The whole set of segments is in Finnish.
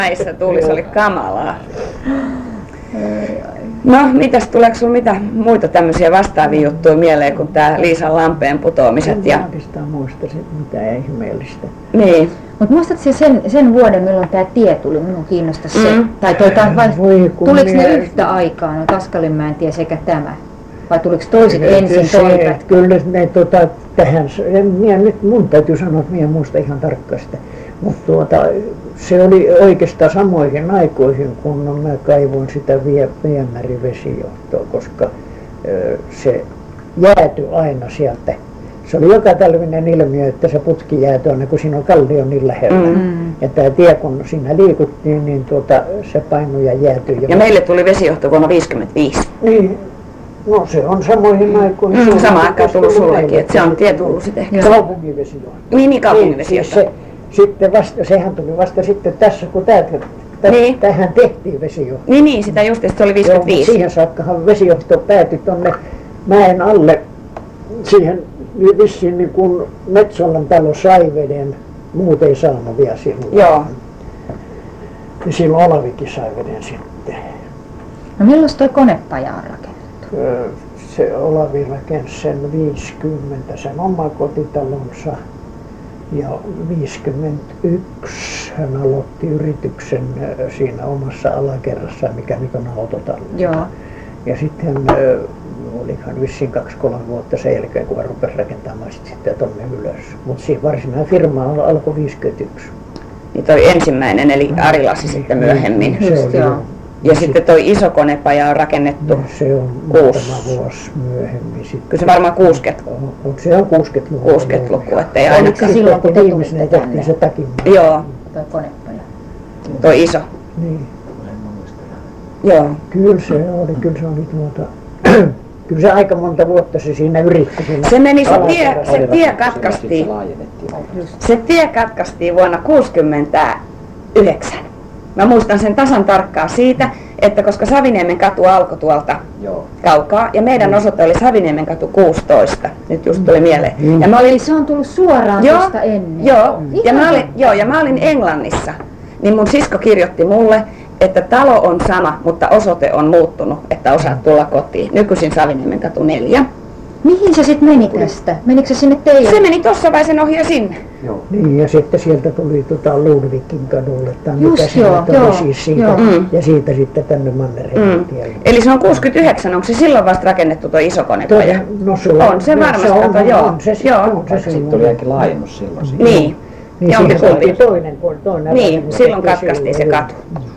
Näissä tuulissa oli kamalaa. No, mitäs, tuleeko sinulla mitä muita tämmöisiä vastaavia juttuja mieleen kuin tää Liisan lampeen putoamiset? En oikeastaan muista mitään ihmeellistä. Niin. Mutta muistatko sen vuoden, milloin tämä tie tuli? Minun kiinnostaisi se. Tai tuliko ne yhtä aikaa, no Askalinmäen tie sekä tämä? Vai tuliko toiset ensin toivat? Kyllä ne tähän, nyt mun täytyy sanoa, että minä en muista ihan tarkkaan sitä. Mutta se oli oikeastaan samoihin aikoihin, kun mä kaivoin sitä viemärivesijohtoa, koska se jäätyi aina sieltä. Se oli joka talvinen ilmiö, että se putki jäätyi aina, kun siinä on kallio niin lähellä. Ja tämä tie, kun siinä liikuttiin, niin se painui ja jäätyi. Ja meille tuli vesijohto vuonna 1955. Niin. No se on samoihin aikoihin. Sama aikaan tullut sullekin, että se on tie tullut sitten ehkä. Kaupungin vesijohto. Niin, kaupungin vesijohto. Sitten sehän tuli vasta sitten tässä, kun tähän tehtiin vesijohto. Niin, sitä just, se oli 55. Joo, siihen saakkahan vesijohto päätyi tuonne mäen alle. Siihen vissiin niin kun Metsolan talo sai veden, muut ei saanut vielä silloin. Joo. Ja silloin Olavikin sai veden sitten. No milloin toi konepaja on rakennettu? Se Olavi rakensi sen 50, sen omakotitalonsa. Ja 51 hän aloitti yrityksen siinä omassa alakerrassaan, mikä nyt on autotalli. Joo. Ja sitten olihan vissiin 2-3 vuotta sen jälkeen, kun hän rupesi rakentamaan sitten tonne ylös. Mutta siinä varsinainen firma alkoi 51. Niin toi ensimmäinen, eli Arilasi sitten myöhemmin. Just, joo. Ja sitten toi iso konepaja on rakennettu se on muutama vuosi myöhemmin sitten. Kyllä se varmaan 60. Se on 60-luku. 60-luku, ettei aina. Oliko se silloin, kun te tulitte tänne? Se takin. Joo. Toi konepaja. Toi iso. Niin. Joo. Kyllä se oli kyllä se aika monta vuotta se siinä yritti. Se meni, se tie katkaistiin. Se tie katkaistiin vuonna 1969. Mä muistan sen tasan tarkkaan siitä, että koska Saviniemen katu alkoi tuolta kaukaa ja meidän osoite oli Saviniemen katu 16. Nyt just tuli mieleen. Ja mä olin, se on tullut suoraan tuosta ennen. Ja mä olin Englannissa. Niin mun sisko kirjoitti mulle, että talo on sama, mutta osoite on muuttunut, että osaat tulla kotiin. Nykyisin Saviniemen katu 4. Mihin se sitten meni tästä? Menikö se sinne teille? Se meni tossa vai sen ohi ja sinne. Joo. Niin, ja sitten sieltä tuli Ludvikin kadulle tänne. Just joo. Siis siitä, ja siitä sitten tänne Mannerheimin tielle. Eli se on 69, onko se silloin vasta rakennettu tuo iso konepaja? No on se varmasti, joo. Sitten tuli ainakin laajennus silloin. Niin. Niin siihen toinen niin, silloin katkaistiin se katu.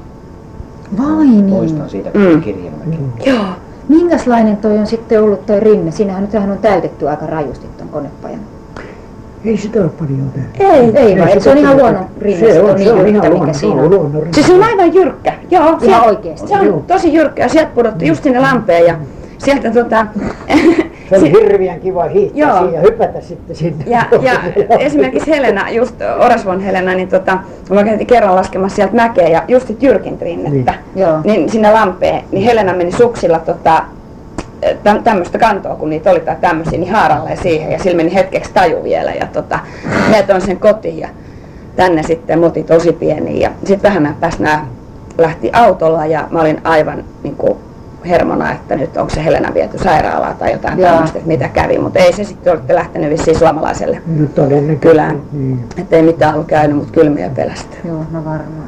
Vai niin? Muistan siitä Kirjanmäki. Joo. Minkälainen toi on sitten ollut toi rinne? Siinähän on täytetty aika rajusti ton konepajan. Ei sitä ole paljon tehty. Ei vai, se on ihan luonnon rinne, se on niin jyrkkä, mikä siinä on. Se on aivan jyrkkä, joo. Ihan oikeesti. Se on tosi jyrkkä ja sieltä pudotti just sinne lampeen ja sieltä se oli hirveän kiva hiihtää siihen ja hypätä sitten sinne. Ja esimerkiksi Helena, just Orasvon Helena, niin mä kävin kerran laskemassa sieltä mäkeä ja just jyrkintä rinnettä, niin sinne lampeen, niin Helena meni suksilla tämmöistä kantoa, kun niitä oli tai tämmöisiä, niin haaralleen siihen ja sillä meni hetkeksi taju vielä ja mä toin sen kotiin ja tänne sitten moti tosi pieni ja sitten vähän päästä nää lähti autolla ja mä olin aivan niinku hermona, että nyt onko se Helena viety sairaalaan tai jotain tämmöistä, että mitä kävi, mutta ei se sitten olette lähtenyt vissiin suomalaiselle kylään. Että ei mitään ollut käynyt, mutta kylmiä pelästyy. Joo, no varmaan.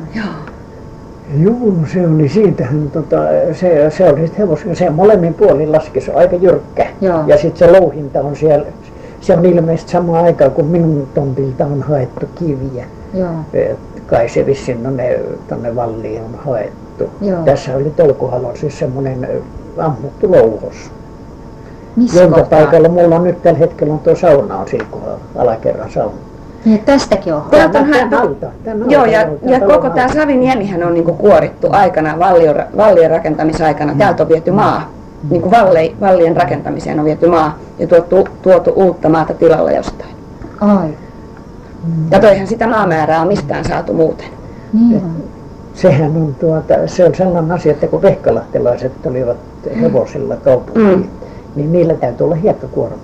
Joo, se oli siitähän, se oli sitten hevosen, se molemmin puolin laski, se on aika jyrkkä. Ja sitten se louhinta on siellä, se on ilmeisesti samaan aikaan kuin minun tontilta on haettu kiviä. Kai se vissiin tuonne valliin on haettu. Tässä oli Tolkuhalon siis semmoinen ammuttu louhos. Jonka paikalla mulla on nyt tällä hetkellä on tuo sauna on siinä kohdalla, alakerran sauna. Niin tästäkin on. Joo, ja koko tämä Saviniemihän on niinku kuorittu aikana, vallien rakentamisaikana. Täältä on viety maa. Niinku vallien rakentamiseen on viety maa ja tuotu uutta maata tilalle jostain. Ai. Ja toihan sitä maamäärää on mistään saatu muuten. Niin. Sehän on se on sellainen asia, että kun vehkalahtelaiset tulivat hevosilla kaupunkiin, niin niillä täytyy olla hiekkakuorma.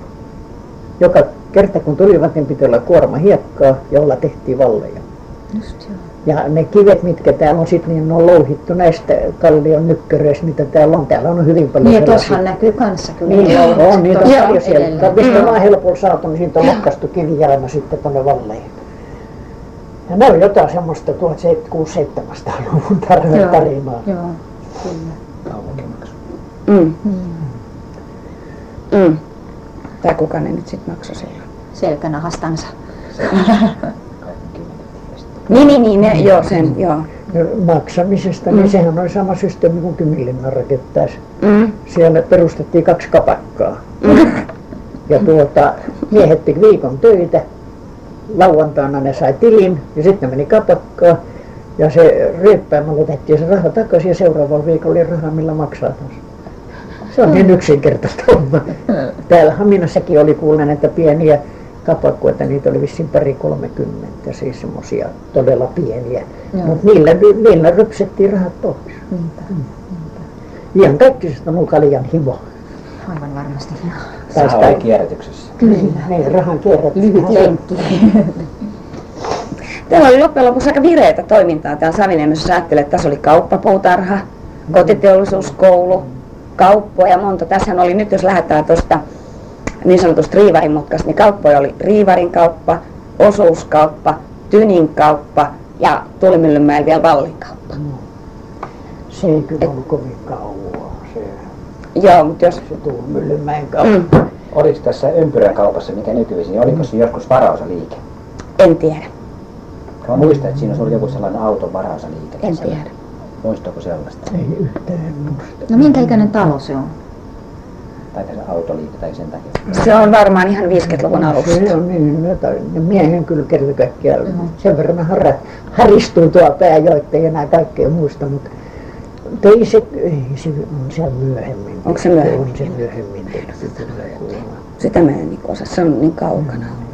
Joka kerta kun tulivat, niin piti olla kuorma hiekkaa, jolla tehtiin valleja. Just joo. Ja ne kivet, mitkä täällä on sitten, niin ne on louhittu näistä kallion nykkyröistä, mitä täällä on. Täällä on hyvin paljon niin, tuossahan näkyy kanssa kyllä. Niin, on niitä paljon siellä. Mistä vaan helpolla saatu, niin siitä on lokkastu kiviä aina sitten tuonne valleihin. Ja ne on jotain semmoista 1600-1700-luvun tarinaa. Joo, kyllä. Kaupunkimaksu. Tai kuka ne nyt sitten maksoi silloin? Selkänahastansa. Niin, joo, sen, joo. Maksamisesta, niin sehän oli sama systeemi kuin Kyminlinna rakentaisi. Siellä perustettiin 2 kapakkaa. Ja miehet teki viikon töitä. Lauantaina ne sai tilin ja sitten meni kapakkaan. Ja se ryyppäämällä otettiin se raha takaisin ja seuraavalla viikolla oli rahaa, millä maksaa taas. Se on niin yksinkertaista homma. Täällä Haminassakin oli kuulen, että pieniä kapakkoita, niitä oli vissiin 30, siis semmosia todella pieniä. Mutta niillä rypsettiin rahat pois. Ihan kaikki on ollut kaljan himo. Aivan varmasti. Sehän oli kierrätyksessä. Kyllä. Niin, rahan kierrätys. Lyhyt lenkki. Täällä oli loppujen lopuksi aika vireitä toimintaa täällä Saviniemessä, jos ajattelee, että tässä oli kauppapuutarha, kotiteollisuuskoulu, kauppoja monta. Tässähän oli nyt, jos lähdetään tuosta niin sanotusta riivarin mutkasta, niin kauppoja oli riivarin kauppa, osuuskauppa, Tynin kauppa ja Tuulimyllynmäellä vielä Vallin kauppa. Se ei kyllä ollut kovin kauaa. Joo, mutta jos... Se Tuulimyllynmäen kauppa. Oliko tässä ympyrän kaupassa, mikä nykyisin, oliko se joskus varaosaliike? En tiedä. Mä muistan, että siinä olisi ollut joku sellainen auton varaosaliike. En tiedä. Muistaako sellaista? Ei yhtään muista. No minkä ikäinen talo se on? Tai se autoliike tai sen takia. Se on varmaan ihan 50-luvun alusta. Se on niin, miehen kyllä kerta kaikkiaan sen verran haristuu tuo pää, joittei enää kaikkea muista, mutta ei se on siellä myöhemmin. Onko se myöhemmin? On se myöhemmin tehty. Sitä mä en niin osaa, se on niin kaukana.